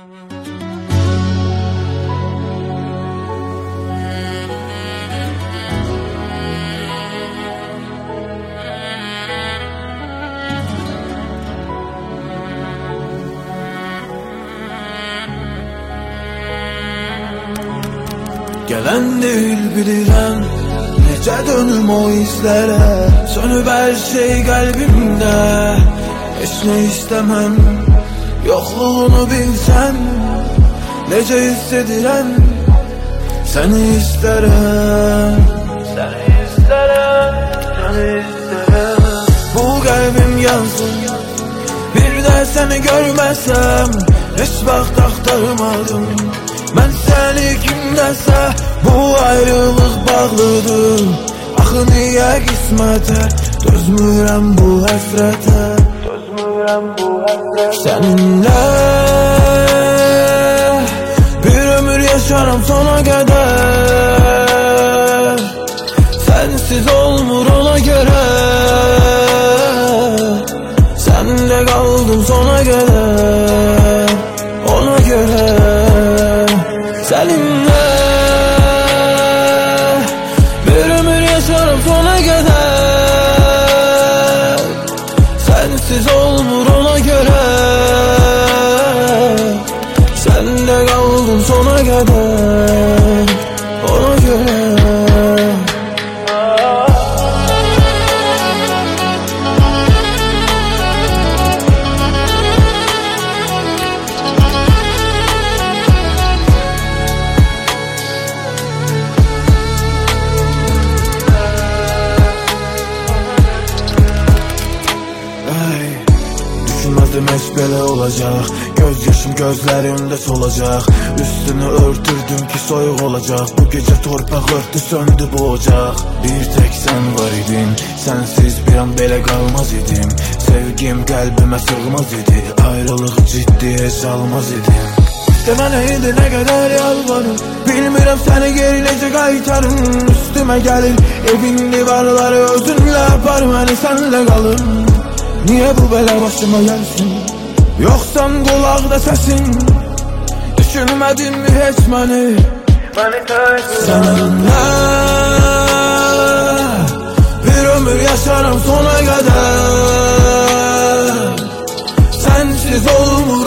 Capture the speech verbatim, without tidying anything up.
Gelen değil bilirəm, necə dönüm o izlərə. Sönüb hər şey qəlbimdə, heç nə istəməm. Yoxluğunu bilsən, necə hiss edirəm. Səni istərəm, səni istərəm, səni istərəm. Bu qəlbim yansın, bir də səni görməsəm, heç vaxt axtarmadım. Mən səni kimdəsə, bu ayrılıq bağlıdır. Axı niyə qismətə, dözmürəm bu həsrətə, dözmürəm bu həsrətə. Səninlə bir ömür yaşaram sona qədər. Sənsiz olmur ona görə, səninlə qaldım sona qədər, ona görə. Səninlə bir ömür yaşarım sona qədər. Sənsiz olmur ona görə, səninlə qaldım sona qədər, ona görə. Düşünməzdim heç belə olacaq, göz yaşım gözlərimdə solacaq. Üstünü örtürdüm ki soyuq olacaq, bu gecə torpaq örtdü söndü bu ocaq. Bir tek sən var idin, sənsiz bir an belə qalmaz idim. Sevgim qəlbimə sığmaz idi, ayrılıq ciddi heç almaz idim. Demə neydi nə qədər yalvarım, bilmirəm səni geri necə qaytarım. Üstümə gəlir evin divarları, özünlə apar məni sənlə qalım. Niyə bu belə başıma gəlsin, yoxsan qulaqda səsin. Düşünmədin mi heç məni, məni tərk et. Səninlə bir ömür yaşarım sona qədər. Sənsiz olmur